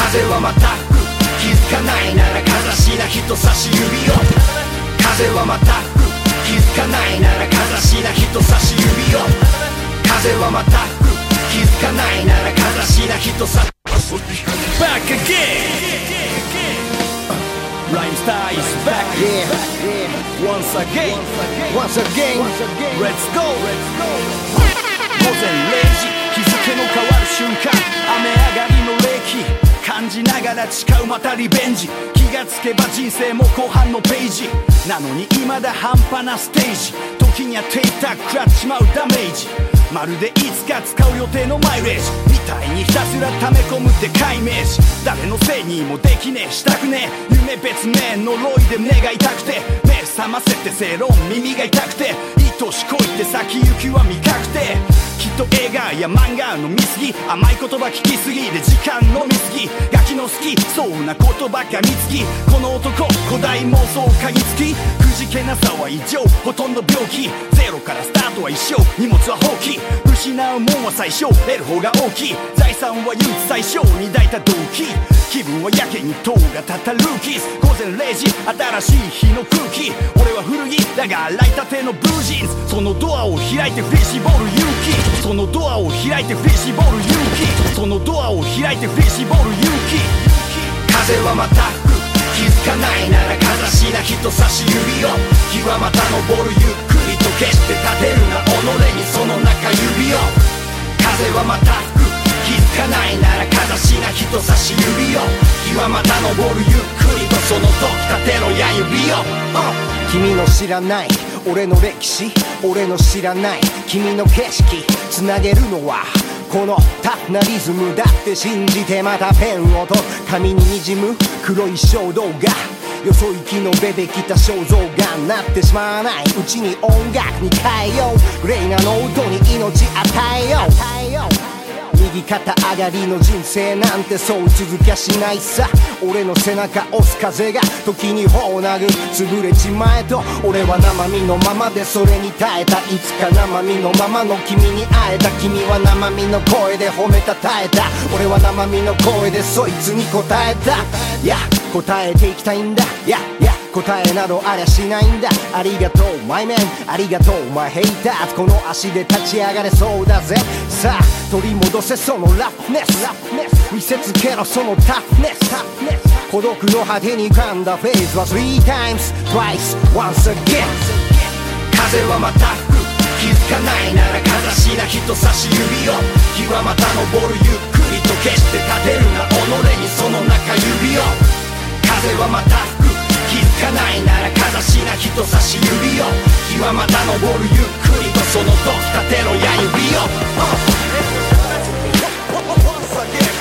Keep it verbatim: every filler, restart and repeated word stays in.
風はまた吹く、気づかないならかざしな人差し指を。風はまた吹く、気づかないならかざしな人差し指を。風はまた吹く、気づかないならかざしな人差し。 Back again, Rhymestar is back, yeah, yeah. Once again, once again, let's go. 午前れいじ、日付の変わる瞬間、雨上がりの冷気感じながら誓うまたリベンジ。気がつけば人生も後半のページなのに未だ半端なステージ。時にはテイター食らっちまうダメージ、まるでいつか使う予定のマイレージみたいにひたすら溜め込むでかいイメージ。誰のせいにもできねえしたくねえ、夢別名呪いで胸が痛くて、目覚ませて正論耳が痛くて、愛し恋って先行きは未確定。きっと映画や漫画の見過ぎ、甘い言葉聞きすぎで時間飲みすぎ、ガキの好きそうな言葉が見つき、この男古代妄想嗅ぎつき、くじけなさは異常ほとんど病気、ゼロからスタートは一生荷物は放棄、失うもんは最小得る方が大きい、財産は唯一最小に抱いた動機、気分はやけに塔がたたルーキーズ。午前れいじ新しい日の空気、俺は古着だが洗いたてのブルージーンズ、そのドアを開いてフィッシュボール勇気、そのドアを開いてフィッシュボール勇気、そのドアを開いてフィッシュボール勇気。風はまた吹く、気づかないならかざしな人差し指を。日はまた昇るゆっくりと決して立てるな己にその中指を。風はまた吹く、気づかないならかざしな人差し指を。日はまた昇るゆっくりとその時立てろや指を、uh、 君の知らない俺の歴史、俺の知らない君の景色、つなげるのはこのタフなリズムだって信じて、またペンをと紙ににじむ黒い衝動がよそ行きの出てきた肖像がなってしまわないうちに音楽に変えよう、グレイなノートに命与えよう。右肩上がりの人生なんてそう続きゃしないさ。俺の背中押す風が時に頬を殴る、潰れちまえと俺は生身のままでそれに耐えた、いつか生身のままの君に会えた。君は生身の声で褒めたたえた、俺は生身の声でそいつに答えた。いや答えていきたいんだ、いやいや答えなどありゃしないんだ。ありがとうマイメン、ありがとうマイヘイターズ、この足で立ち上がれそうだぜ。さあ取り戻せそのラフネス、見せつけろそのタフネス。孤独の果てに浮かんだフェーズは three times twice once again。 風はまた吹く、気づかないならかざしな人差し指を。日はまた昇るゆっくりと決して立てるな己にその中指を。風はまた吹く、気づかないならかざしな人差し指を。日はまた昇るゆっくりとその時立てろや指を、uh